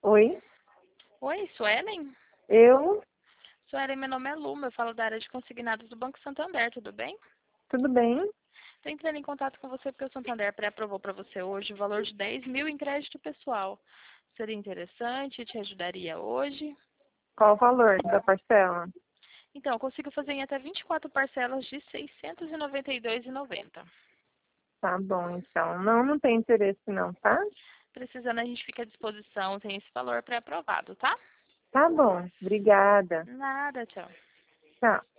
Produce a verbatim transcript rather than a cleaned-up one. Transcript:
Oi, Oi, Suelen? eu? Suelen, meu nome é Luma, eu falo da área de consignados do Banco Santander, tudo bem? Tudo bem? Estou entrando em contato com você porque o Santander pré-aprovou para você hoje o valor de dez mil em crédito pessoal. Seria interessante, te ajudaria hoje. Qual o valor da parcela? Então, eu consigo fazer em até vinte e quatro parcelas de seiscentos e noventa e dois reais e noventa centavos. Tá bom, então. Não, não tem interesse não, tá? Precisando, a gente fica à disposição, tem esse valor pré-aprovado, tá? Tá bom, obrigada. Nada, tchau. Tchau.